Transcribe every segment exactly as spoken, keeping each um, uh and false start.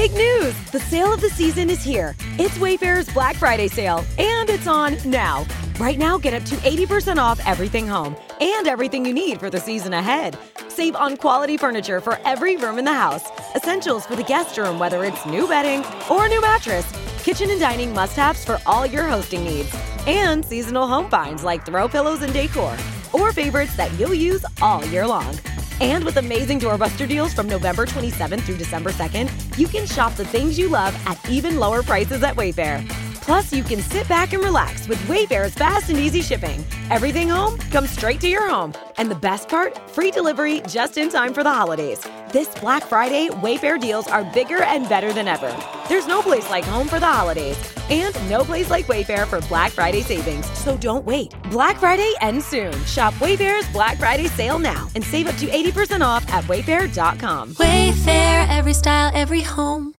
Big news! The sale of the season is here. It's Wayfair's Black Friday sale, and it's on now. Right now, get up to eighty percent off everything home and everything you need for the season ahead. Save on quality furniture for every room in the house. Essentials for the guest room, whether it's new bedding or a new mattress. Kitchen and dining must-haves for all your hosting needs. And seasonal home finds like throw pillows and decor. Or favorites that you'll use all year long. And with amazing doorbuster deals from November twenty-seventh through December second, you can shop the things you love at even lower prices at Wayfair. Plus, you can sit back and relax with Wayfair's fast and easy shipping. Everything home comes straight to your home. And the best part? Free delivery just in time for the holidays. This Black Friday, Wayfair deals are bigger and better than ever. There's no place like home for the holidays. And no place like Wayfair for Black Friday savings. So don't wait. Black Friday ends soon. Shop Wayfair's Black Friday sale now and save up to eighty percent off at wayfair dot com. Wayfair, every style, every home.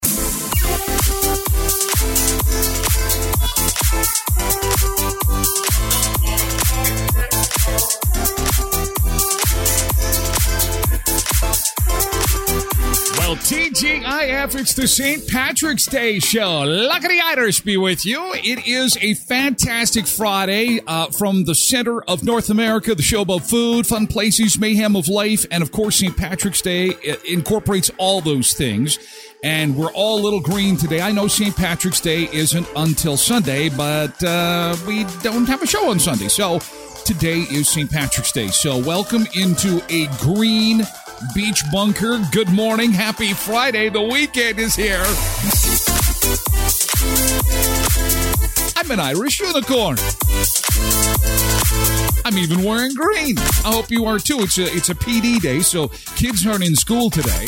Well, T G I F, it's the Saint Patrick's Day show. Lucky the Irish be with you. It is a fantastic Friday uh, from the center of North America, the show about food, fun places, mayhem of life, and of course, Saint Patrick's Day incorporates all those things. And we're all a little green today. I know Saint Patrick's Day isn't until Sunday, but uh, we don't have a show on Sunday. So today is Saint Patrick's Day. So welcome into a green beach bunker. Good morning. Happy Friday. The weekend is here. I'm an Irish unicorn. I'm even wearing green. I hope you are too. It's a, it's a P D day, so kids aren't in school today.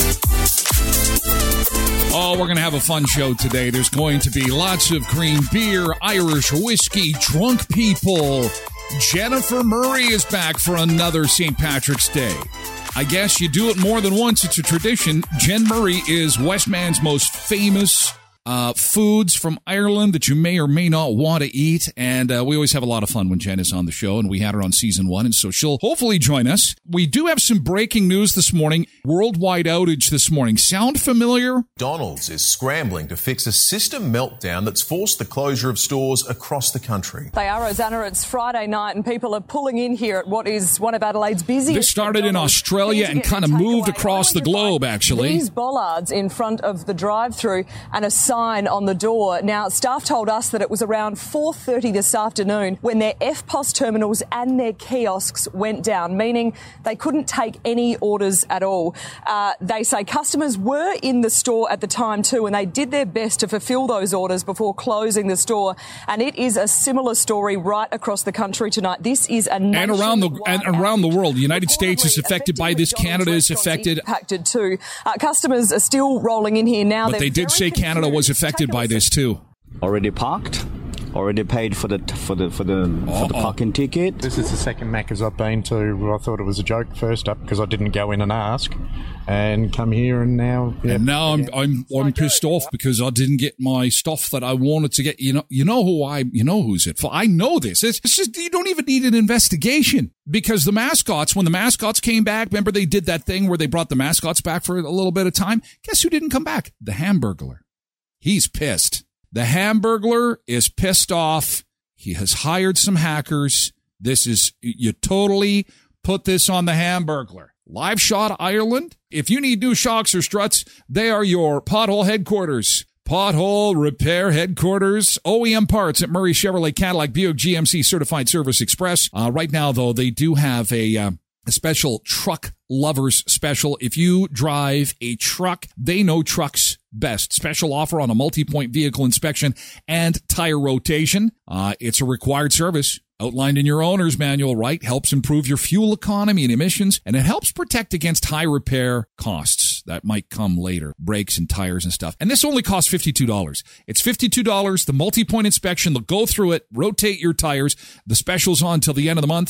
Oh, we're going to have a fun show today. There's going to be lots of green beer, Irish whiskey, drunk people. Jennifer Murray is back for another Saint Patrick's Day. I guess you do it more than once. It's a tradition. Jen Murray is Westman's most famous uh, foods from Ireland that you may or may not want to eat. And uh, we always have a lot of fun when Jen is on the show, and we had her on season one, and so she'll hopefully join us. We do have some breaking news this morning. Worldwide outage this morning. Sound familiar? McDonald's is scrambling to fix a system meltdown that's forced the closure of stores across the country. They are, Rosanna. It's Friday night and people are pulling in here at what is one of Adelaide's busiest. This started in Australia and kind of moved across the globe, actually. These bollards in front of the drive-through and a sign on the door. Now, staff told us that it was around four thirty this afternoon when their F P O S terminals and their kiosks went down, meaning they couldn't take any orders at all. Uh, they say customers were in the store at the time too, and they did their best to fulfil those orders before closing the store. And it is a similar story right across the country tonight. This is a and around the and around the world. The United States is affected by this. Canada is affected. Impacted too. Uh, customers are still rolling in here now. But They're they did say Canada was affected by this too. Already parked. Already paid for the for the for the Uh-oh. for the parking ticket. This is the second Macca's I've been to. I thought it was a joke first up because I didn't go in and ask, and come here and now. Yeah, and now I'm I'm I'm pissed off because I didn't get my stuff that I wanted to get. You know you know who I you know who's it for. I know this. It's, it's just you don't even need an investigation because the mascots when the mascots came back. Remember they did that thing where they brought the mascots back for a little bit of time. Guess who didn't come back? The Hamburglar. He's pissed. The Hamburglar is pissed off. He has hired some hackers. This is, you totally put this on the Hamburglar. Live Shot Ireland. If you need new shocks or struts, they are your pothole headquarters. Pothole repair headquarters. O E M parts at Murray Chevrolet Cadillac Buick G M C Certified Service Express. Uh, right now, though, they do have a, uh, a special truck lovers special. If you drive a truck, they know trucks best. Special offer on a multi-point vehicle inspection and tire rotation. Uh, it's a required service outlined in your owner's manual, right? Helps improve your fuel economy and emissions, and it helps protect against high repair costs that might come later, brakes and tires and stuff. And this only costs fifty-two dollars. It's fifty-two dollars. The multi-point inspection, they'll go through it, rotate your tires. The special's on until the end of the month.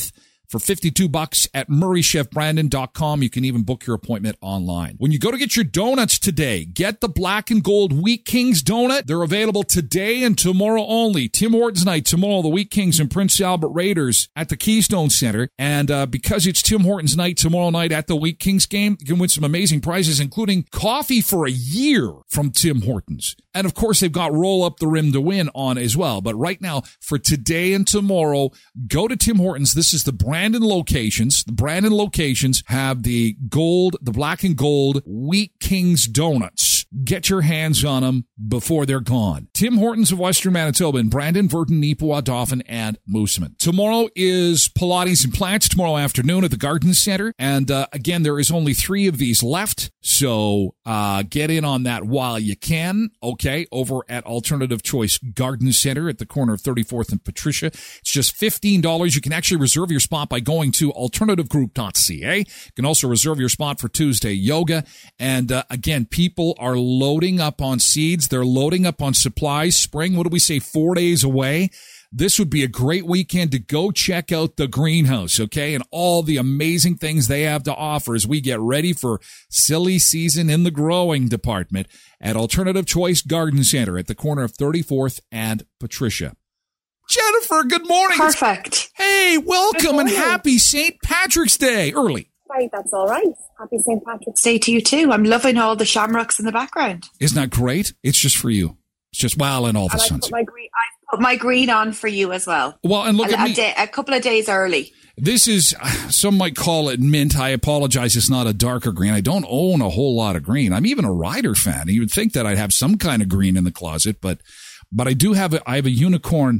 for fifty-two bucks at murray chef brandon dot com. You can even book your appointment online. When you go to get your donuts today, get the Black and Gold Wheat Kings donut. They're available today and tomorrow only. Tim Hortons night tomorrow, the Wheat Kings and Prince Albert Raiders at the Keystone Center. And uh, because it's Tim Hortons night tomorrow night at the Wheat Kings game, you can win some amazing prizes, including coffee for a year from Tim Hortons. And of course, they've got Roll Up the Rim to Win on as well. But right now, for today and tomorrow, go to Tim Hortons. This is the Brandon locations. The Brandon locations have the gold, the Black and Gold Wheat Kings donuts. Get your hands on them before they're gone. Tim Hortons of Western Manitoba in Brandon, Virden, Neepawa, Dauphin, and Moosomin. Tomorrow is Pilates and Plants tomorrow afternoon at the Garden Center. And uh, again, there is only three of these left. So uh, get in on that while you can. Okay, over at Alternative Choice Garden Center at the corner of thirty-fourth and Patricia. It's just fifteen dollars. You can actually reserve your spot by going to alternative group dot c a. You can also reserve your spot for Tuesday yoga. And uh, again, people are loading up on seeds. They're loading up on supplies. Spring, what do we say, four days away? This would be a great weekend to go check out the greenhouse, okay, and all the amazing things they have to offer as we get ready for silly season in the growing department at Alternative Choice Garden Center at the corner of thirty-fourth and Patricia. Jennifer, good morning. Perfect. Hey, welcome and happy Saint Patrick's Day early. Right, that's all right. Happy Saint Patrick's Day to you too. I'm loving all the shamrocks in the background. Isn't that great? It's just for you. It's just, well, and all the and suns. I put, my green, I put my green on for you as well. Well, and look a, at me. A, day, a couple of days early. This is, some might call it mint. I apologize. It's not a darker green. I don't own a whole lot of green. I'm even a Rider fan. You would think that I'd have some kind of green in the closet, but, but I do have a, I have a unicorn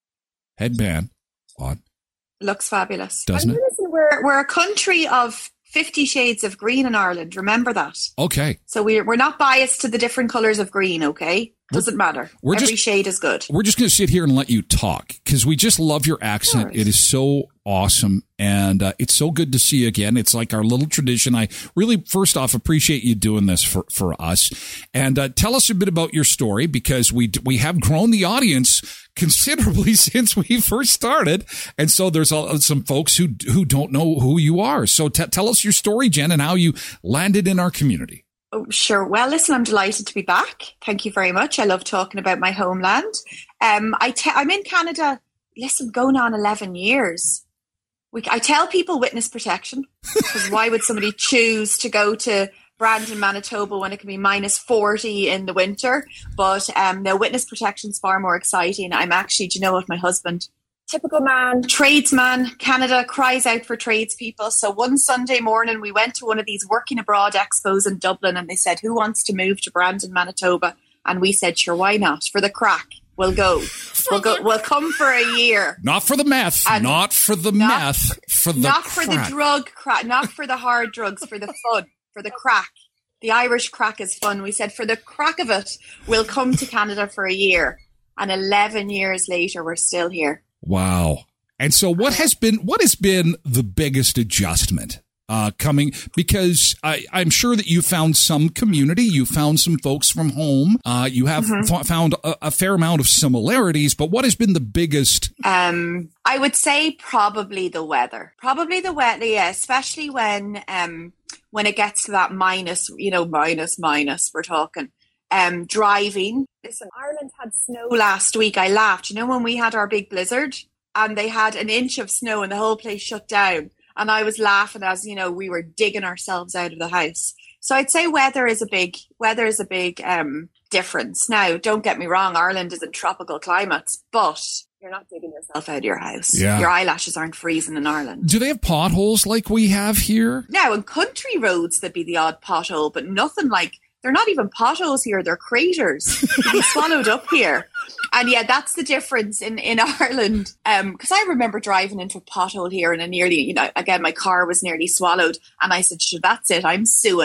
headband on. Looks fabulous. Doesn't it? Listen, we're, we're a country of fifty shades of green in Ireland. Remember that. Okay. So we're, we're not biased to the different colours of green, okay? Doesn't matter. We're Every just, shade is good. We're just going to sit here and let you talk because we just love your accent. It is so awesome. And uh, it's so good to see you again. It's like our little tradition. I really, first off, appreciate you doing this for, for us. And uh, tell us a bit about your story because we we have grown the audience considerably since we first started. And so there's uh, some folks who who don't know who you are. So t- tell us your story, Jen, and how you landed in our community. Oh, sure. Well, listen, I'm delighted to be back. Thank you very much. I love talking about my homeland. Um, I te- I'm in Canada, listen, going on eleven years. We, I tell people witness protection, because why would somebody choose to go to Brandon, Manitoba when it can be minus forty in the winter? But um, no, witness protection is far more exciting. I'm actually, do you know what, my husband, typical man, tradesman, Canada cries out for tradespeople. So one Sunday morning, we went to one of these working abroad expos in Dublin and they said, who wants to move to Brandon, Manitoba? And we said, sure, why not? For the crack. We'll go. We'll go. We'll come for a year. Not for the meth. And not for the not, meth. For the not crack. for the drug crack. Not for the hard drugs. For the fun. For the crack. The Irish crack is fun. We said for the crack of it, we'll come to Canada for a year. And eleven years later, we're still here. Wow. And so, what has been what has been the biggest adjustment? Uh, coming because I, I'm sure that you found some community, you found some folks from home, uh, you have mm-hmm. f- found a, a fair amount of similarities, but what has been the biggest? Um, I would say probably the weather, probably the weather, yeah, especially when, um, when it gets to that minus, you know, minus, minus, we're talking, um, driving. Listen, Ireland had snow last week. I laughed, you know, when we had our big blizzard and they had an inch of snow and the whole place shut down. And I was laughing as, you know, we were digging ourselves out of the house. So I'd say weather is a big, weather is a big um, difference. Now, don't get me wrong, Ireland is in tropical climates, but you're not digging yourself out of your house. Yeah. Your eyelashes aren't freezing in Ireland. Do they have potholes like we have here? Now, in country roads, there'd be the odd pothole, but nothing like, they're not even potholes here, they're craters. They're swallowed up here. And yeah, that's the difference in, in Ireland. Um, because I remember driving into a pothole here and I nearly, you know, again, my car was nearly swallowed. And I said, sure, that's it. I'm suing.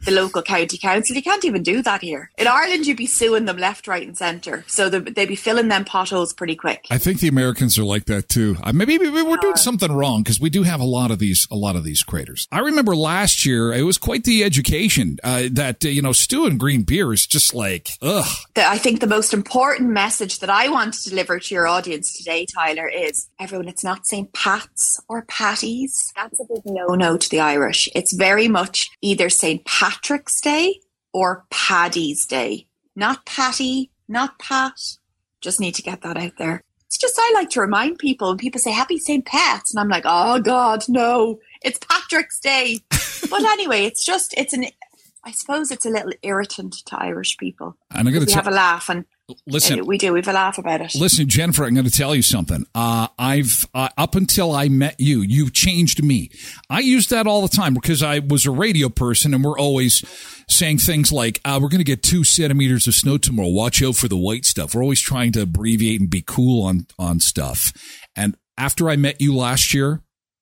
the local county council. You can't even do that here. In Ireland, you'd be suing them left, right and centre. So they'd be filling them potholes pretty quick. I think the Americans are like that too. Uh, maybe, maybe we're doing something wrong because we do have a lot of these, a lot of these craters. I remember last year, it was quite the education uh, that, uh, you know, stew and green beer is just like, ugh. The, I think the most important message that I want to deliver to your audience today, Tyler, is everyone, it's not Saint Pat's or Patty's. That's a big no-no to the Irish. It's very much either Saint Patrick's Day or Paddy's Day. Not Patty, not Pat. Just need to get that out there. It's just I like to remind people, and people say Happy Saint Pat's, and I'm like, oh God, no, it's Patrick's Day. But anyway, it's just, it's an, I suppose it's a little irritant to Irish people. And I'm going to have a laugh, and listen, uh, we do, we have a laugh about it. Listen, Jennifer, I'm going to tell you something. Uh, I've, uh, up until I met you, you've changed me. I used that all the time because I was a radio person, and we're always saying things like, uh, we're going to get two centimeters of snow tomorrow. Watch out for the white stuff. We're always trying to abbreviate and be cool on, on stuff. And after I met you last year,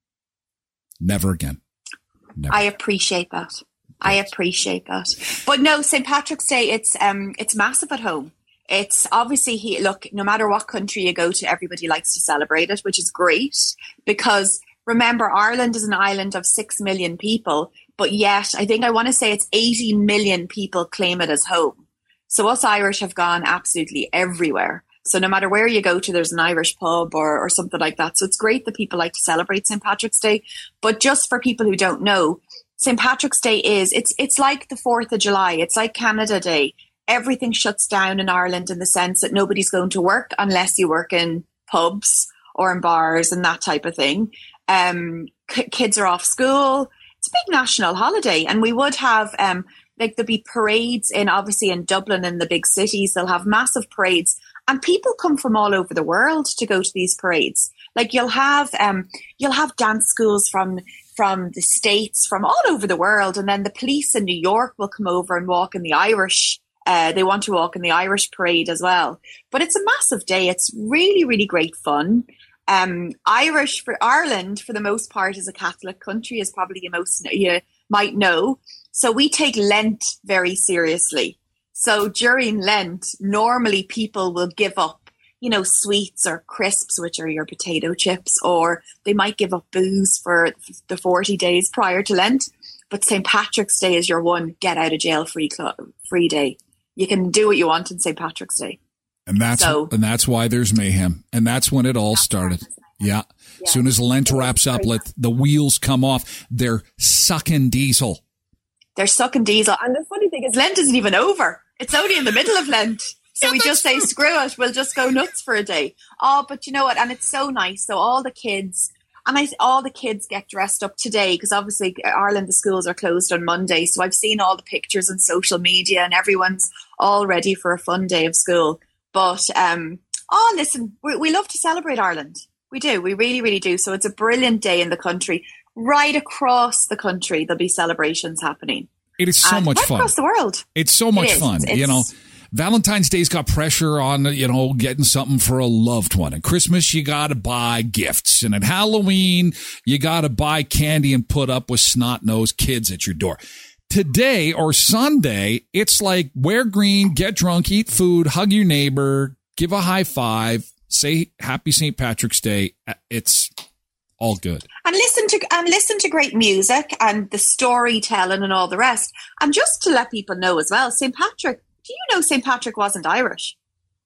never again. Never. I appreciate that. I appreciate that. But no, Saint Patrick's Day, it's um, it's massive at home. It's obviously, he, look, no matter what country you go to, everybody likes to celebrate it, which is great because remember, Ireland is an island of six million people, but yet I think I want to say it's eighty million people claim it as home. So us Irish have gone absolutely everywhere. So no matter where you go to, there's an Irish pub or, or something like that. So it's great that people like to celebrate Saint Patrick's Day. But just for people who don't know, Saint Patrick's Day is, it's it's like the fourth of July. It's like Canada Day. Everything shuts down in Ireland in the sense that nobody's going to work unless you work in pubs or in bars and that type of thing. Um, k- kids are off school. It's a big national holiday. And we would have, um, like there'll be parades in, obviously in Dublin and the big cities. They'll have massive parades. And people come from all over the world to go to these parades. Like you'll have, um, you'll have dance schools from, from the States, from all over the world. And then the police in New York will come over and walk in the Irish. Uh, they want to walk in the Irish parade as well. But it's a massive day. It's really, really great fun. Um, Irish for Ireland, for the most part, is a Catholic country, as probably you most you might know. So we take Lent very seriously. So during Lent, normally people will give up, you know, sweets or crisps, which are your potato chips, or they might give up booze for the forty days prior to Lent. But Saint Patrick's Day is your one get out of jail free cl- free day. You can do what you want on Saint Patrick's Day. And that's so, and that's why there's mayhem. And that's when it all started. Yeah. As soon as Lent wraps up, let the wheels come off. They're sucking diesel. They're sucking diesel. And the funny thing is Lent isn't even over. It's only in the middle of Lent. So yeah, we just say, true. Screw it. We'll just go nuts for a day. Oh, but you know what? And it's so nice. So all the kids, and I, all the kids get dressed up today because obviously Ireland, the schools are closed on Monday. So I've seen all the pictures on social media and everyone's all ready for a fun day of school. But, um, oh, listen, we, we love to celebrate Ireland. We do. We really, really do. So it's a brilliant day in the country. Right across the country, there'll be celebrations happening. It is so and much right fun. Across the world. It's so much it fun. It's, you know, Valentine's Day's got pressure on, you know, getting something for a loved one. And Christmas, you got to buy gifts. And at Halloween, you got to buy candy and put up with snot-nosed kids at your door. Today or Sunday, it's like wear green, get drunk, eat food, hug your neighbor, give a high five, say Happy Saint Patrick's Day. It's all good. And listen to and listen to great music and the storytelling and all the rest. And just to let people know as well, Saint Patrick, do you know Saint Patrick wasn't Irish?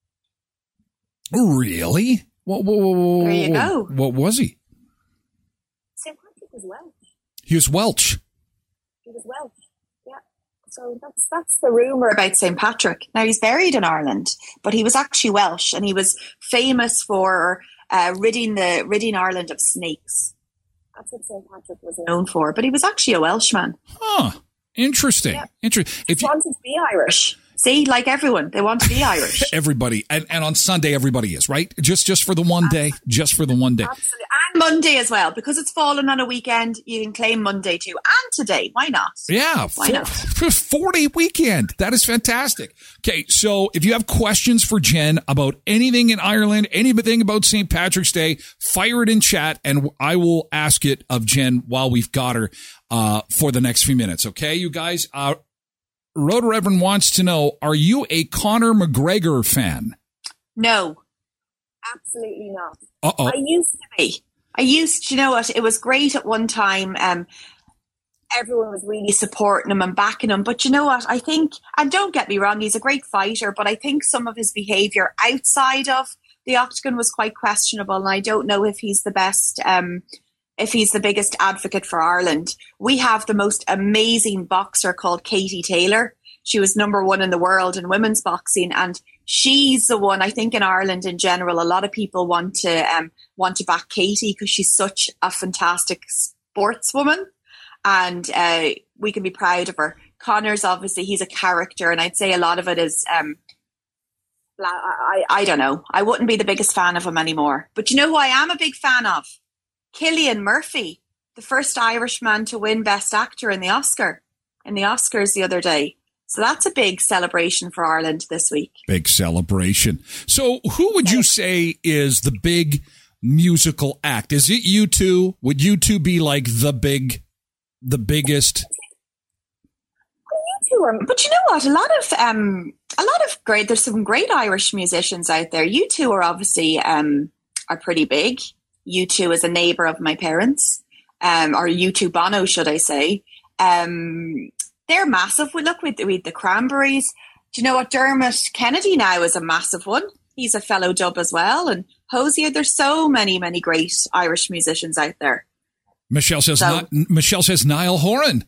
Really? Whoa, whoa, whoa, whoa, there you go. What was he? Saint Patrick was Welsh. He was Welsh. He was Welsh. Yeah. So that's that's the rumour about Saint Patrick. Now he's buried in Ireland, but he was actually Welsh, and he was famous for uh, ridding the ridding Ireland of snakes. That's what Saint Patrick was known for. But he was actually a Welshman. Huh. Interesting. Yeah. Interesting. If he wanted to be Irish. See, like everyone, they want to be Irish. Everybody. And, and on Sunday, everybody is, right? Just just for the one Absolutely. day. Just for the one day. Absolutely. And Monday as well. Because it's fallen on a weekend, you can claim Monday too. And today. Why not? Yeah. Why not? forty weekend. That is fantastic. Okay, so if you have questions for Jen about anything in Ireland, anything about Saint Patrick's Day, fire it in chat, and I will ask it of Jen while we've got her uh, for the next few minutes. Okay, you guys? Uh, Road Reverend wants to know, are you a Conor McGregor fan? No, absolutely not. Uh-oh. I used to be. I used to, you know what, it was great at one time. Um, everyone was really supporting him and backing him. But you know what, I think, and don't get me wrong, he's a great fighter, but I think some of his behaviour outside of the octagon was quite questionable. And I don't know if he's the best, um, if he's the biggest advocate for Ireland. We have the most amazing boxer called Katie Taylor. She was number one in the world in women's boxing, and she's the one, I think in Ireland in general, a lot of people want to um, want to back Katie because she's such a fantastic sportswoman, and uh, we can be proud of her. Conor's obviously, he's a character, and I'd say a lot of it is, um, I, I don't know. I wouldn't be the biggest fan of him anymore. But you know who I am a big fan of? Cillian Murphy, the first Irishman to win Best Actor in the Oscar, in the Oscars the other day. So that's a big celebration for Ireland this week. Big celebration. So who would you say is the big musical act? Is it U two? Would U two be like the big, the biggest? Well, U two are, but you know what? A lot of, um, a lot of great, there's some great Irish musicians out there. U two are obviously, um, are pretty big. U two is a neighbour of my parents, um, or U two Bono, should I say. Um, They're massive. We look with the, with the Cranberries. Do you know what? Dermot Kennedy now is a massive one. He's a fellow dub as well. And Hosier, there's so many, many great Irish musicians out there. Michelle says, So, Ni- Michelle says Niall Horan.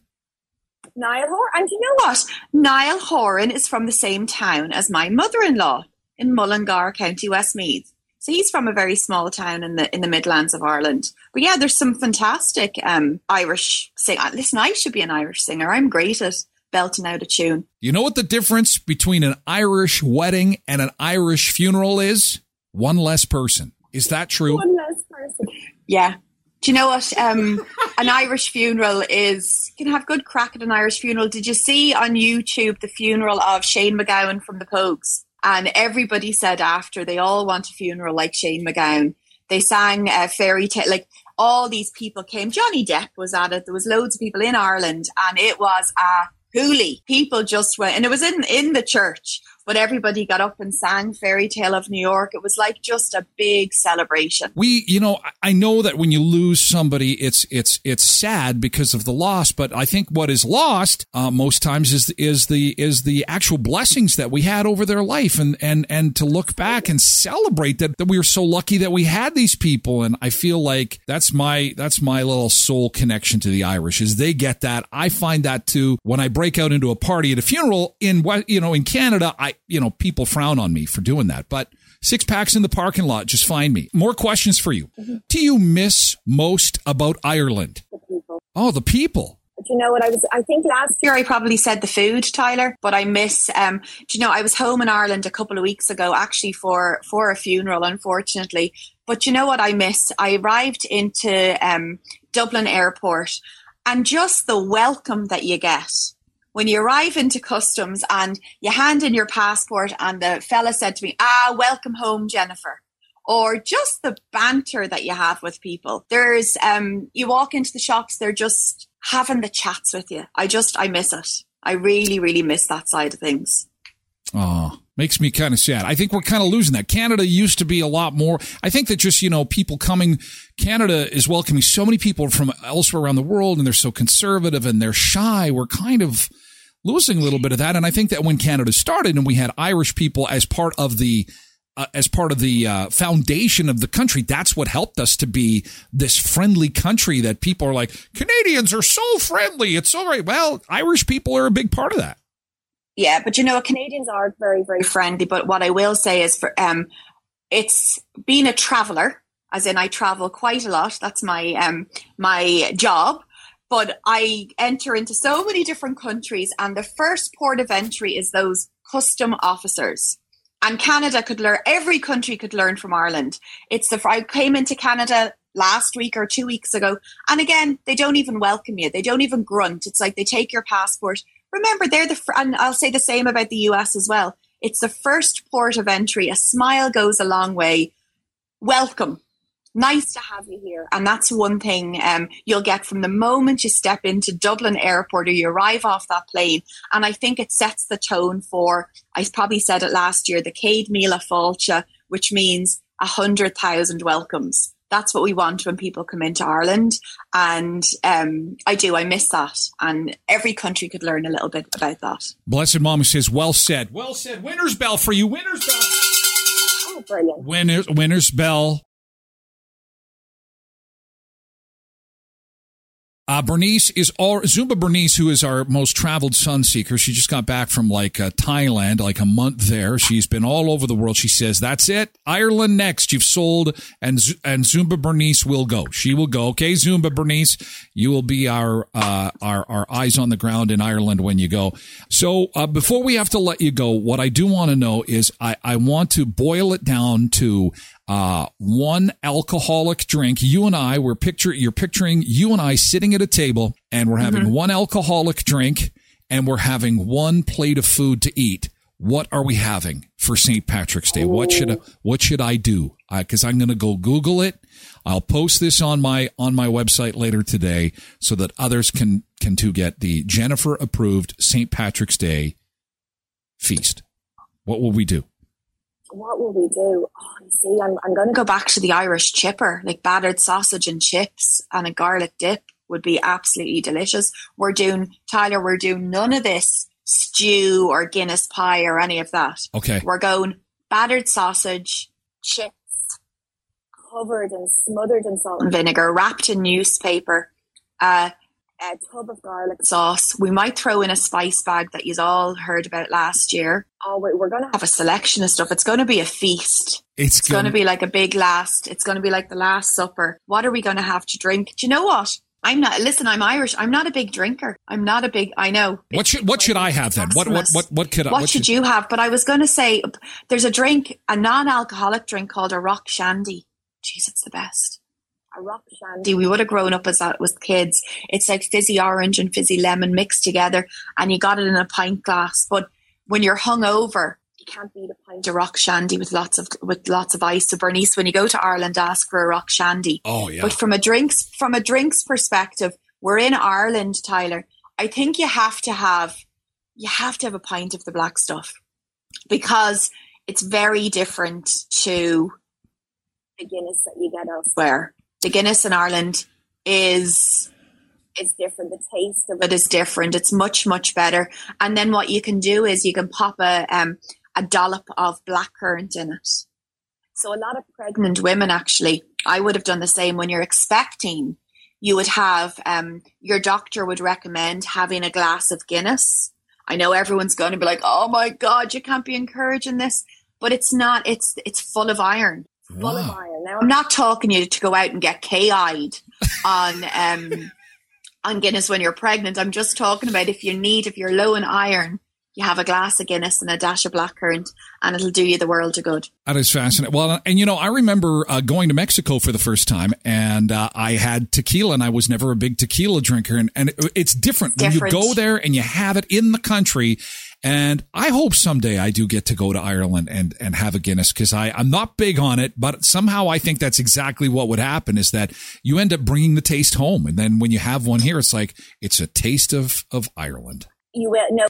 Niall Horan. And you know what? Niall Horan is from the same town as my mother-in-law in Mullingar, County Westmeath. So he's from a very small town in the in the Midlands of Ireland. But yeah, there's some fantastic um, Irish singers. Listen, I should be an Irish singer. I'm great at belting out a tune. You know what the difference between an Irish wedding and an Irish funeral is? One less person. Is that true? One less person. Yeah. Do you know what? Um, an Irish funeral is, you can have good crack at an Irish funeral. Did you see on YouTube the funeral of Shane MacGowan from the Pogues? And everybody said after, they all want a funeral like Shane MacGowan. They sang a fairy tale, like all these people came. Johnny Depp was at it. There was loads of people in Ireland, and it was a hoolie. People just went, and it was in, in the church, but everybody got up and sang Fairy Tale of New York. It was like just a big celebration. We, you know, I know that when you lose somebody, it's it's it's sad because of the loss. But I think what is lost uh, most times is is the is the actual blessings that we had over their life, and and and to look back and celebrate that that we were so lucky that we had these people. And I feel like that's my that's my little soul connection to the Irish, is they get that. I find that too when I break out into a party at a funeral in you know in Canada. I you know, people frown on me for doing that, but six packs in the parking lot, just find me. More questions for you. Mm-hmm. Do you miss most about Ireland? The people. Oh, the people. Do you know what I was, I think last year I probably said the food, Tyler, but I miss, um, do you know, I was home in Ireland a couple of weeks ago, actually for, for a funeral, unfortunately. But you know what I miss? I arrived into um, Dublin Airport, and just the welcome that you get. When you arrive into customs and you hand in your passport, and the fella said to me, ah, welcome home, Jennifer. Or just the banter that you have with people. There's, um, you walk into the shops, they're just having the chats with you. I just, I miss it. I really, really miss that side of things. Oh, makes me kind of sad. I think we're kind of losing that. Canada used to be a lot more. I think that just, you know, people coming, Canada is welcoming so many people from elsewhere around the world, and they're so conservative and they're shy. We're kind of losing a little bit of that. And I think that when Canada started and we had Irish people as part of the uh, as part of the uh, foundation of the country, that's what helped us to be this friendly country that people are like, Canadians are so friendly. It's so right. Well, Irish people are a big part of that. Yeah, but you know, Canadians are very, very friendly. But what I will say is, for um, it's being a traveller, as in I travel quite a lot. That's my um my job. But I enter into so many different countries, and the first port of entry is those custom officers. And Canada could learn, every country could learn from Ireland. It's the, I came into Canada last week or two weeks ago, and again, they don't even welcome you. They don't even grunt. It's like they take your passport. Remember, they're the, and I'll say the same about the U S as well. It's the first port of entry. A smile goes a long way. Welcome. Nice to have you here. And that's one thing um, you'll get from the moment you step into Dublin Airport or you arrive off that plane. And I think it sets the tone for, I probably said it last year, the Céad Míle Fáilte, which means one hundred thousand welcomes. That's what we want when people come into Ireland. And um, I do, I miss that. And every country could learn a little bit about that. Blessed Mama says, well said. Well said. Winner's bell for you. Winner's bell. Oh, brilliant. Winner's, winner's bell. Uh, Bernice is all, Zumba Bernice, who is our most traveled sun seeker. She just got back from like uh, Thailand, like a month there. She's been all over the world. She says, that's it. Ireland next. You've sold, and and Zumba Bernice will go. She will go. Okay, Zumba Bernice, you will be our uh, our our eyes on the ground in Ireland when you go. So uh, before we have to let you go, what I do want to know is I, I want to boil it down to Uh, one alcoholic drink. You and I, we're picture, you're picturing you and I sitting at a table, and we're having mm-hmm. one alcoholic drink, and we're having one plate of food to eat. What are we having for Saint Patrick's Day? Ooh. What should I, what should I do? Because I'm going to go Google it. I'll post this on my on my website later today so that others can can too get the Jennifer approved Saint Patrick's Day feast. What will we do? What will we do? Oh, you see, I'm, I'm going to go back to the Irish chipper, like battered sausage and chips and a garlic dip would be absolutely delicious. We're doing, Tyler, we're doing none of this stew or Guinness pie or any of that. Okay. We're going battered sausage, chips, covered and smothered in salt and vinegar, wrapped in newspaper, uh, a tub of garlic sauce. We might throw in a spice bag that you all heard about last year. Oh, we're going to have a selection of stuff. It's going to be a feast. It's, it's going to be like a big last. It's going to be like the Last Supper. What are we going to have to drink? Do you know what? I'm not. Listen, I'm Irish. I'm not a big drinker. I'm not a big. I know. What should What should I have then? What What What What could I? What, what should, should you have? But I was going to say, there's a drink, a non-alcoholic drink called a rock shandy. Jeez, it's the best. A rock shandy. We would have grown up as that with kids. It's like fizzy orange and fizzy lemon mixed together, and you got it in a pint glass. But when you're hungover, you can't beat a pint of rock shandy with lots of with lots of ice. So Bernice, when you go to Ireland, ask for a rock shandy. Oh yeah. But from a drinks from a drinks perspective, we're in Ireland, Tyler. I think you have to have you have to have a pint of the black stuff because it's very different to the Guinness that you get elsewhere. The Guinness in Ireland is is different. The taste of it is different. It's much, much better. And then what you can do is you can pop a um, a dollop of blackcurrant in it. So a lot of pregnant women, actually, I would have done the same. When you're expecting, you would have, um, your doctor would recommend having a glass of Guinness. I know everyone's going to be like, oh my God, you can't be encouraging this. But it's not. It's it's full of iron. Full wow. of iron. Now, I'm not talking you to go out and get K I'd on um, on Guinness when you're pregnant. I'm just talking about if you need, if you're low in iron, you have a glass of Guinness and a dash of blackcurrant, and it'll do you the world of good. That is fascinating. Well, and you know, I remember uh, going to Mexico for the first time, and uh, I had tequila, and I was never a big tequila drinker, and, and it, it's different. different when you go there and you have it in the country. And I hope someday I do get to go to Ireland and, and have a Guinness, because I'm not big on it, but somehow I think that's exactly what would happen, is that you end up bringing the taste home. And then when you have one here, it's like, it's a taste of, of Ireland. You will no.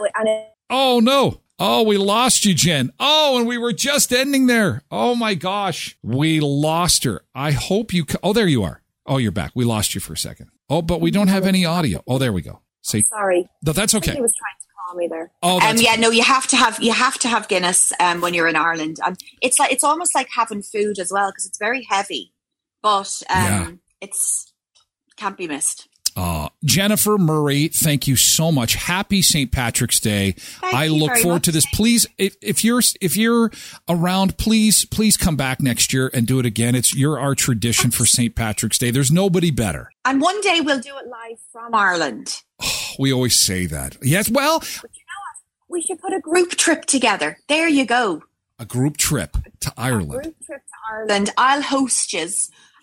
Oh, no. Oh, we lost you, Jen. Oh, and we were just ending there. Oh, my gosh. We lost her. I hope you. Oh, there you are. Oh, you're back. We lost you for a second. Oh, but we don't have any audio. Oh, there we go. Say, sorry. No, that's okay. He was trying to call me there. Oh, um, yeah, no, you have to have you have to have Guinness um, when you're in Ireland, and it's like it's almost like having food as well, because it's very heavy, but um, yeah. it's can't be missed. Uh, Jennifer Murray, thank you so much. Happy Saint Patrick's Day. Thank I look forward much. to this. Please, if, if you're if you're around, please please come back next year and do it again. It's you're our tradition for Saint Patrick's Day. There's nobody better. And one day we'll do it live from Ireland. Oh, we always say that. Yes, well, but you know what? We should put a group trip together. There you go. A group trip to Ireland. A group trip to Ireland. I'll host yous.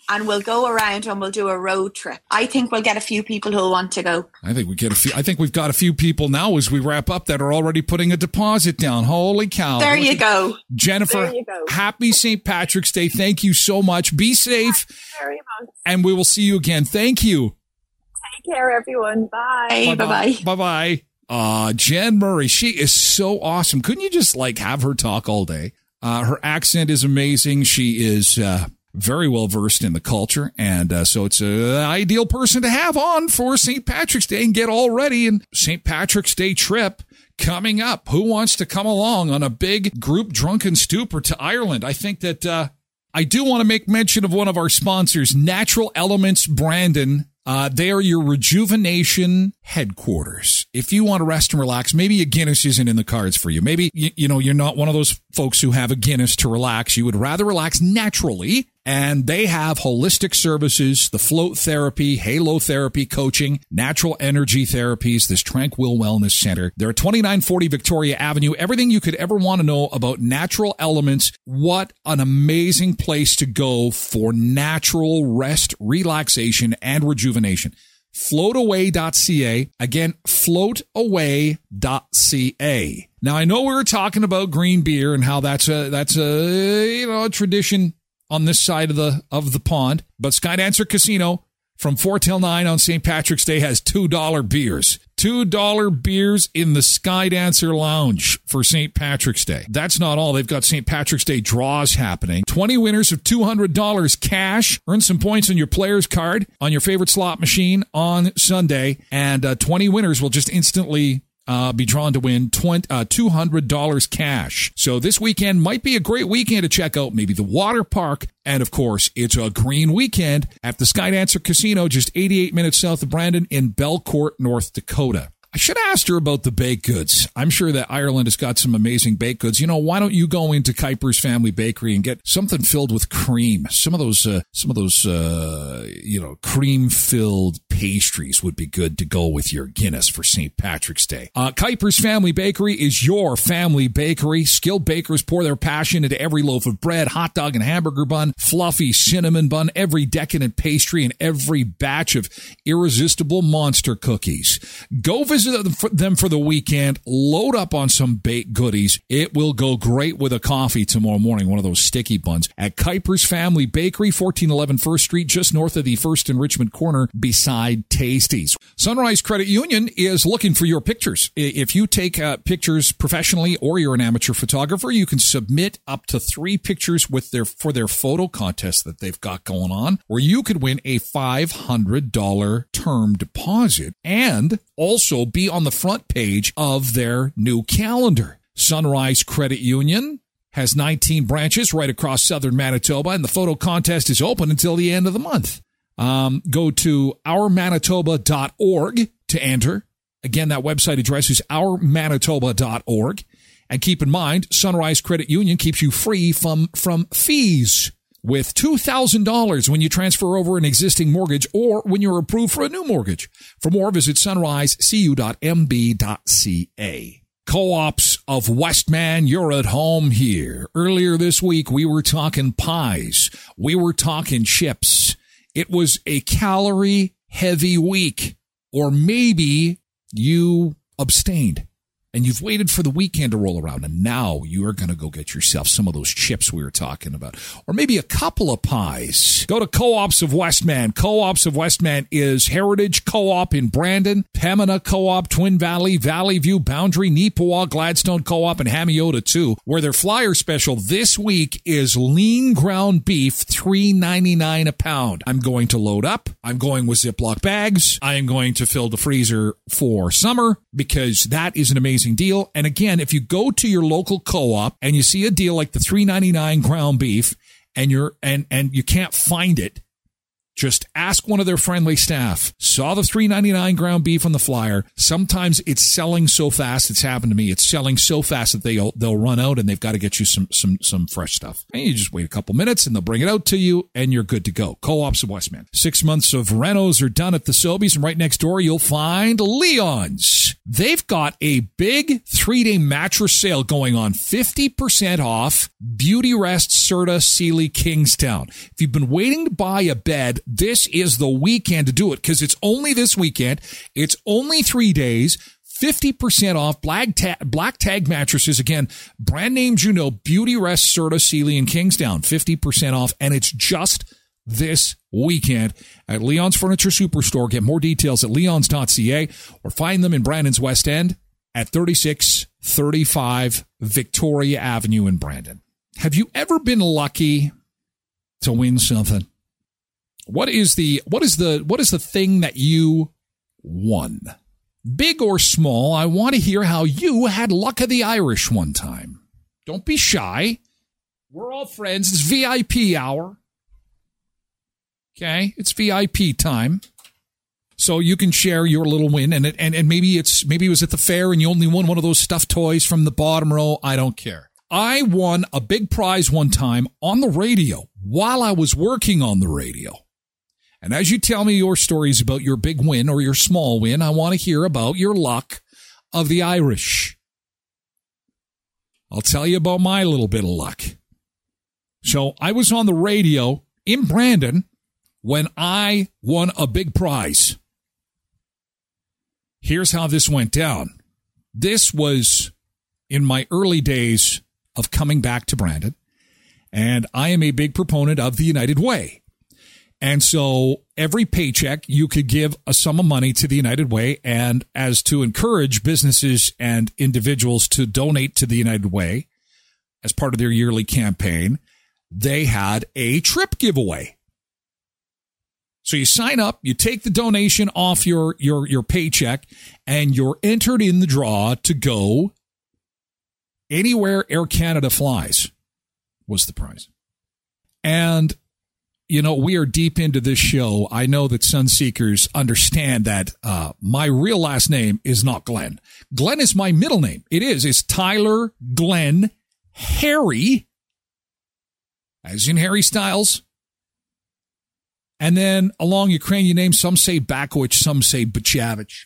and we'll go around and we'll do a road trip. I think we'll get a few people who'll want to go. I think we get a few. I think we've got a few people now as we wrap up that are already putting a deposit down. Holy cow. There you go. Jennifer, there you go. Happy Saint Patrick's Day. Thank you so much. Be safe. Very much. And we will see you again. Thank you. Take care, everyone. Bye. Bye-bye. Bye-bye. Uh, Jen Murray, she is so awesome. Couldn't you just like have her talk all day? Uh, her accent is amazing. She is uh, very well versed in the culture. And uh, so it's an ideal person to have on for Saint Patrick's Day and get all ready. And Saint Patrick's Day trip coming up. Who wants to come along on a big group drunken stupor to Ireland? I think that uh, I do want to make mention of one of our sponsors, Natural Elements Brandon. Uh, they are your rejuvenation headquarters. If you want to rest and relax, maybe a Guinness isn't in the cards for you. Maybe, you, you know, you're not one of those folks who have a Guinness to relax. You would rather relax naturally. And they have holistic services, the float therapy, halo therapy, coaching, natural energy therapies, this Tranquil Wellness Center. They're at twenty-nine forty Victoria Avenue. Everything you could ever want to know about natural elements. What an amazing place to go for natural rest, relaxation, and rejuvenation. float away dot c a. Again, float away dot c a. Now, I know we were talking about green beer and how that's a, that's a, you know, a tradition on this side of the of the pond. But Skydancer Casino from four till nine on Saint Patrick's Day has two dollar beers. two dollar beers in the Skydancer Lounge for Saint Patrick's Day. That's not all. They've got Saint Patrick's Day draws happening. twenty winners of two hundred dollars cash. Earn some points on your player's card on your favorite slot machine on Sunday. And uh, twenty winners will just instantly Uh, be drawn to win twenty, uh, two hundred dollars cash. So this weekend might be a great weekend to check out maybe the water park. And of course, it's a green weekend at the Skydancer Casino, just eighty-eight minutes south of Brandon in Belcourt, North Dakota. I should have asked her about the baked goods. I'm sure that Ireland has got some amazing baked goods. You know, why don't you go into Kuiper's Family Bakery and get something filled with cream? Some of those, uh, some of those, uh, you know, cream-filled pastries would be good to go with your Guinness for Saint Patrick's Day. Uh, Kuiper's Family Bakery is your family bakery. Skilled bakers pour their passion into every loaf of bread, hot dog and hamburger bun, fluffy cinnamon bun, every decadent pastry, and every batch of irresistible monster cookies. Go visit them for the weekend. Load up on some baked goodies. It will go great with a coffee tomorrow morning, one of those sticky buns, at Kuiper's Family Bakery, fourteen eleven First Street, just north of the First and Richmond corner, beside Tasties. Sunrise Credit Union is looking for your pictures. If you take uh, pictures professionally or you're an amateur photographer, you can submit up to three pictures with their for their photo contest that they've got going on, where you could win a five hundred dollars term deposit and also be on the front page of their new calendar. Sunrise Credit Union has nineteen branches right across southern Manitoba, and the photo contest is open until the end of the month. Um, go to our manitoba dot org to enter. Again, that website address is our manitoba dot org. And keep in mind, Sunrise Credit Union keeps you free from, from fees with two thousand dollars when you transfer over an existing mortgage or when you're approved for a new mortgage. For more, visit sunrise c u dot m b dot c a. Co-ops of Westman, you're at home here. Earlier this week, we were talking pies. We were talking chips. It was a calorie-heavy week. Or maybe you abstained and you've waited for the weekend to roll around, and now you are going to go get yourself some of those chips we were talking about. Or maybe a couple of pies. Go to Co-ops of Westman. Co-ops of Westman is Heritage Co-op in Brandon, Pembina Co-op, Twin Valley, Valley View, Boundary, Neepawa, Gladstone Co-op, and Hamiota too, where their flyer special this week is lean ground beef, three ninety-nine a pound. I'm going to load up. I'm going with Ziploc bags. I am going to fill the freezer for summer because that is an amazing deal. And again, if you go to your local co-op and you see a deal like the three ninety-nine ground beef and you're and and you can't find it, Just ask one of their friendly staff. Saw the three ninety-nine ground beef on the flyer. Sometimes it's selling so fast. It's happened to me. It's selling so fast that they'll they'll run out and they've got to get you some some some fresh stuff. And you just wait a couple minutes and they'll bring it out to you and you're good to go. Co-ops of Westman. Six months of renos are done at the Sobeys, and right next door you'll find Leon's. They've got a big three-day mattress sale going on. fifty percent off Beauty Rest Serta Sealy Kingstown. If you've been waiting to buy a bed, this is the weekend to do it because it's only this weekend. It's only three days. fifty percent off black, ta- black tag mattresses. Again, brand names you know, Beauty Rest, Serta, Sealy, and Kingstown. fifty percent off, and it's just this weekend at Leon's Furniture Superstore. Get more details at leons dot c a or find them in Brandon's West End at thirty-six thirty-five Victoria Avenue in Brandon. Have you ever been lucky to win something? What is the what is the what is the thing that you won? Big or small, I want to hear how you had luck of the Irish one time. Don't be shy. We're all friends. It's V I P hour. Okay, it's V I P time. So you can share your little win, and it, and and maybe it's maybe it was at the fair and you only won one of those stuffed toys from the bottom row. I don't care. I won a big prize one time on the radio while I was working on the radio. And as you tell me your stories about your big win or your small win, I want to hear about your luck of the Irish. I'll tell you about my little bit of luck. So I was on the radio in Brandon when I won a big prize. Here's how this went down. This was in my early days of coming back to Brandon, and I am a big proponent of the United Way. And so every paycheck, you could give a sum of money to the United Way, and as to encourage businesses and individuals to donate to the United Way as part of their yearly campaign, they had a trip giveaway. So you sign up, you take the donation off your, your, your paycheck, and you're entered in the draw to go anywhere Air Canada flies was the prize. And you know, we are deep into this show. I know that Sunseekers understand that uh, my real last name is not Glenn. Glenn is my middle name. It is. It's Tyler Glenn Harry, as in Harry Styles. And then along Ukrainian names, some say Bakowicz, some say Bachavich.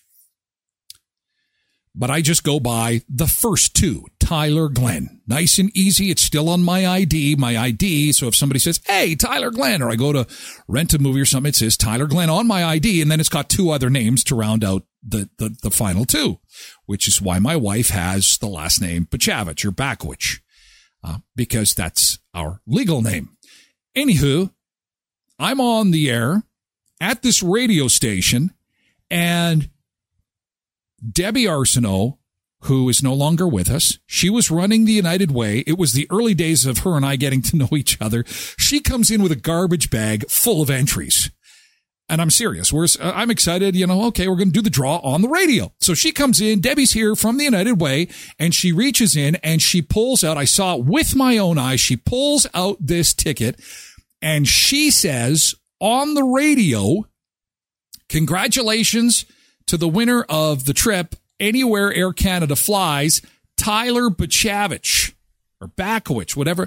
But I just go by the first two, Tyler Glenn. Nice and easy. It's still on my I D, my I D. So if somebody says, hey, Tyler Glenn, or I go to rent a movie or something, it says Tyler Glenn on my I D. And then it's got two other names to round out the, the, the final two, which is why my wife has the last name Bachavich or Bakowicz, uh, because that's our legal name. Anywho, I'm on the air at this radio station, and Debbie Arsenault, who is no longer with us, she was running the United Way. It was the early days of her and I getting to know each other. She comes in with a garbage bag full of entries. And I'm serious. We're, I'm excited. You know, okay, we're going to do the draw on the radio. So she comes in. Debbie's here from the United Way, and she reaches in and she pulls out, I saw it with my own eyes, she pulls out this ticket and she says on the radio, congratulations to the winner of the trip, anywhere Air Canada flies, Tyler Bachavich or Bakowicz, whatever.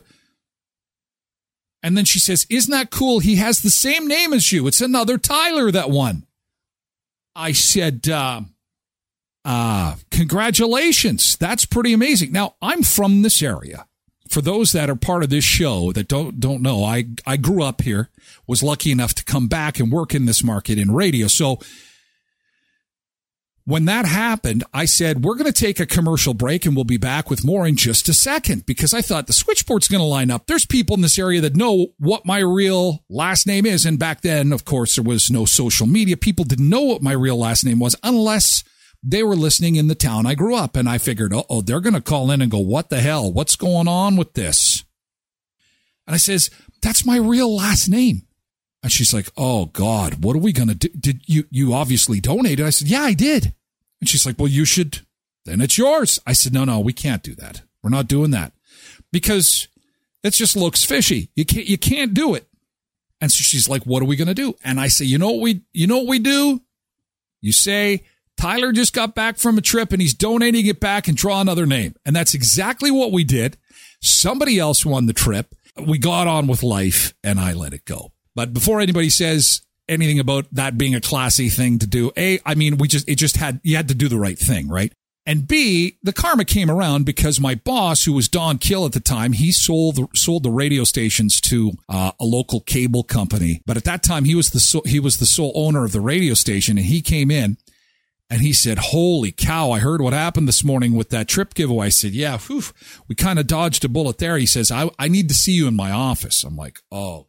And then she says, isn't that cool? He has the same name as you. It's another Tyler that won. I said, uh, uh, congratulations. That's pretty amazing. Now, I'm from this area. For those that are part of this show that don't don't know, I, I grew up here, was lucky enough to come back and work in this market in radio. So when that happened, I said, we're going to take a commercial break and we'll be back with more in just a second, because I thought the switchboard's going to line up. There's people in this area that know what my real last name is. And back then, of course, there was no social media. People didn't know what my real last name was unless they were listening in the town I grew up. And I figured, oh, they're going to call in and go, what the hell? What's going on with this? And I says, that's my real last name. And she's like, oh, God, what are we going to do? Did you, you obviously donated? I said, yeah, I did. And she's like, well, you should, then it's yours. I said, no, no, we can't do that. We're not doing that because it just looks fishy. You can't, you can't do it. And so she's like, what are we going to do? And I say, you know what we, you know what we do? You say, Tyler just got back from a trip and he's donating it back and draw another name. And that's exactly what we did. Somebody else won the trip. We got on with life and I let it go. But before anybody says anything about that being a classy thing to do, A, I mean, we just, it just had, you had to do the right thing, right? And B, the karma came around because my boss, who was Don Kill at the time, he sold the, sold the radio stations to uh, a local cable company. But at that time, he was the so, he was the sole owner of the radio station, and he came in and he said, "Holy cow! I heard what happened this morning with that trip giveaway." I said, "Yeah, whew, we kind of dodged a bullet there." He says, "I I need to see you in my office." I'm like, "Oh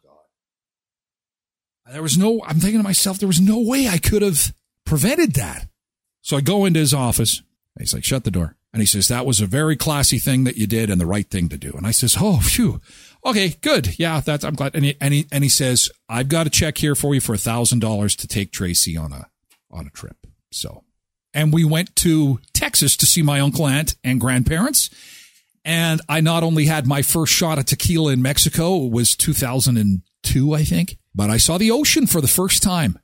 God!" There was no. I'm thinking to myself, there was no way I could have prevented that. So I go into his office. He's like, "Shut the door." And he says, "That was a very classy thing that you did and the right thing to do." And I says, "Oh, phew. Okay, good. Yeah, that's, I'm glad." And he, and he, and he says, "I've got a check here for you for a thousand dollars to take Tracy on a, on a trip." So, and we went to Texas to see my uncle, aunt, and grandparents. And I not only had my first shot of tequila in Mexico, it was two thousand two, I think, but I saw the ocean for the first time.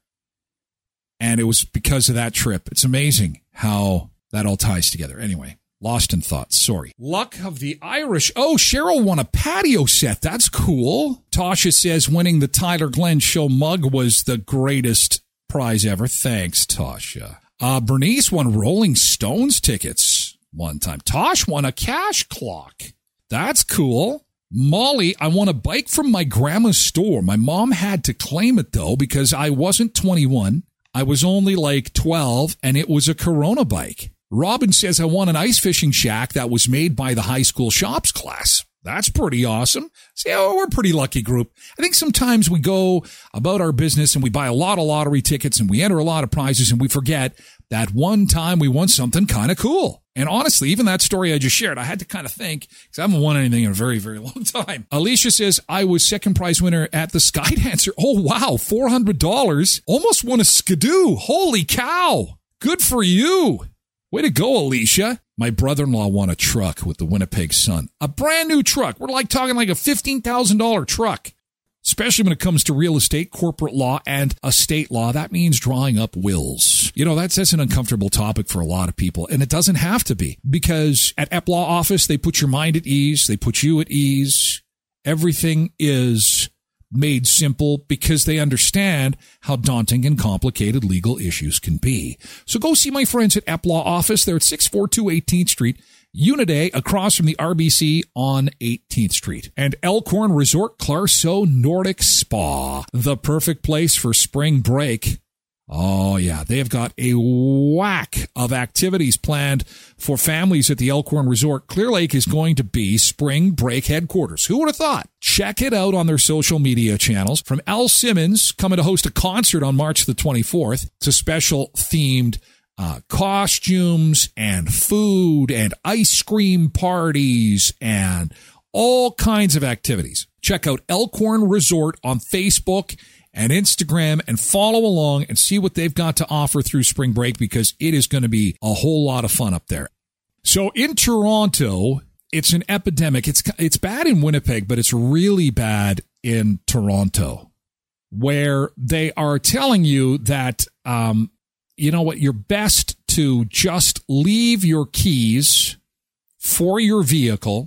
And it was because of that trip. It's amazing how that all ties together. Anyway, lost in thoughts. Sorry. Luck of the Irish. Oh, Cheryl won a patio set. That's cool. Tasha says winning the Tyler Glenn Show mug was the greatest prize ever. Thanks, Tasha. Uh, Bernice won Rolling Stones tickets one time. Tosh won a cash clock. That's cool. Molly, I won a bike from my grandma's store. My mom had to claim it, though, because I wasn't twenty-one. I was only like twelve, and it was a Corona bike. Robin says I won an ice fishing shack that was made by the high school shops class. That's pretty awesome. See, oh, we're a pretty lucky group. I think sometimes we go about our business and we buy a lot of lottery tickets and we enter a lot of prizes and we forget that one time we won something kind of cool. And honestly, even that story I just shared, I had to kind of think because I haven't won anything in a very, very long time. Alicia says I was second prize winner at the Sky Dancer. Oh, wow. four hundred dollars. Almost won a Skidoo. Holy cow. Good for you. Way to go, Alicia. My brother-in-law won a truck with the Winnipeg Sun. A brand new truck. We're like talking like a fifteen thousand dollars truck. Especially when it comes to real estate, corporate law, and estate law. That means drawing up wills. You know, that's, that's an uncomfortable topic for a lot of people, and it doesn't have to be. Because at E P Law office, they put your mind at ease. They put you at ease. Everything is made simple because they understand how daunting and complicated legal issues can be. So go see my friends at E P Law office. They're at six forty-two eighteenth Street. Unit A, across from the R B C on eighteenth Street. And Elkhorn Resort Clarso Nordic Spa, the perfect place for spring break. Oh, yeah, they've got a whack of activities planned for families at the Elkhorn Resort. Clear Lake is going to be spring break headquarters. Who would have thought? Check it out on their social media channels. From Al Simmons coming to host a concert on March the twenty-fourth to special themed Uh, costumes and food and ice cream parties and all kinds of activities. Check out Elkhorn Resort on Facebook and Instagram and follow along and see what they've got to offer through spring break because it is going to be a whole lot of fun up there. So in Toronto, it's an epidemic. It's, it's bad in Winnipeg, but it's really bad in Toronto where they are telling you that, um, you know what, you're best to just leave your keys for your vehicle.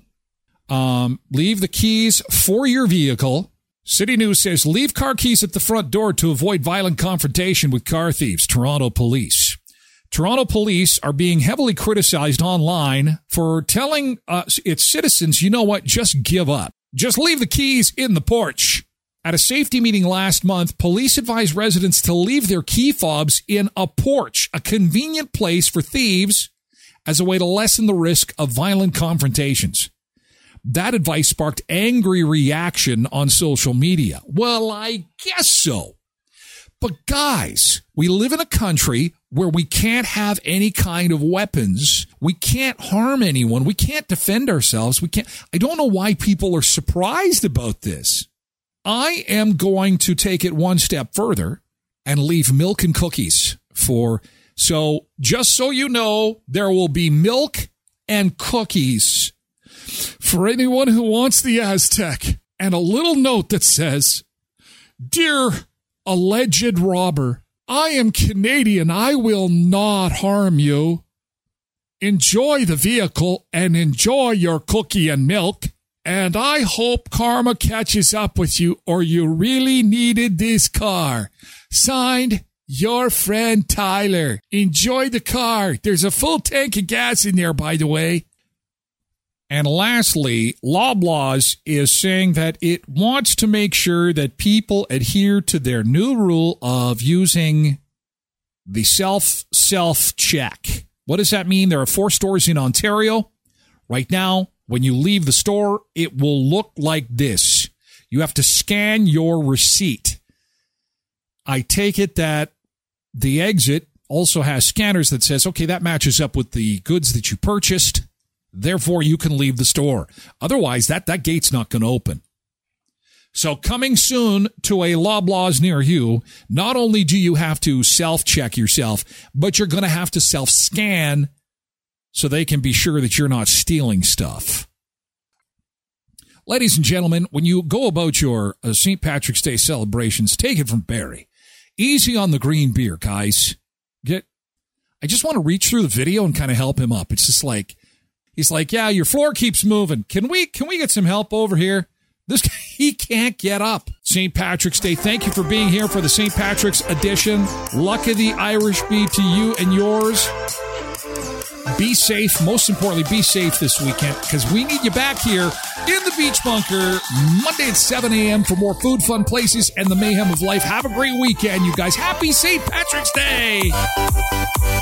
Um, leave the keys for your vehicle. City News says, leave car keys at the front door to avoid violent confrontation with car thieves. Toronto police. Toronto police are being heavily criticized online for telling uh, its citizens, you know what, just give up. Just leave the keys in the porch. At a safety meeting last month, police advised residents to leave their key fobs in a porch, a convenient place for thieves, as a way to lessen the risk of violent confrontations. That advice sparked angry reaction on social media. Well, I guess so. But guys, we live in a country where we can't have any kind of weapons. We can't harm anyone. We can't defend ourselves. We can't. I don't know why people are surprised about this. I am going to take it one step further and leave milk and cookies for, so just so you know, there will be milk and cookies for anyone who wants the Aztec. And a little note that says, Dear alleged robber, I am Canadian. I will not harm you. Enjoy the vehicle and enjoy your cookie and milk. And I hope karma catches up with you, or you really needed this car. Signed, your friend Tyler. Enjoy the car. There's a full tank of gas in there, by the way. And lastly, Loblaws is saying that it wants to make sure that people adhere to their new rule of using the self-self check. What does that mean? There are four stores in Ontario. Right now, when you leave the store, it will look like this. You have to scan your receipt. I take it that the exit also has scanners that says, okay, that matches up with the goods that you purchased. Therefore, you can leave the store. Otherwise, that, that gate's not going to open. So coming soon to a Loblaws near you, not only do you have to self-check yourself, but you're going to have to self-scan so they can be sure that you're not stealing stuff. Ladies and gentlemen, when you go about your uh, Saint Patrick's Day celebrations, take it from Barry. Easy on the green beer, guys. Get. I just want to reach through the video and kind of help him up. It's just like, he's like, yeah, your floor keeps moving. Can we, can we get some help over here? This guy, he can't get up. Saint Patrick's Day. Thank you for being here for the Saint Patrick's edition. Luck of the Irish be to you and yours. Be safe. Most importantly, be safe this weekend, because we need you back here in the Beach Bunker Monday at seven a.m. for more food, fun places, and the mayhem of life. Have a great weekend, you guys. Happy Saint Patrick's Day.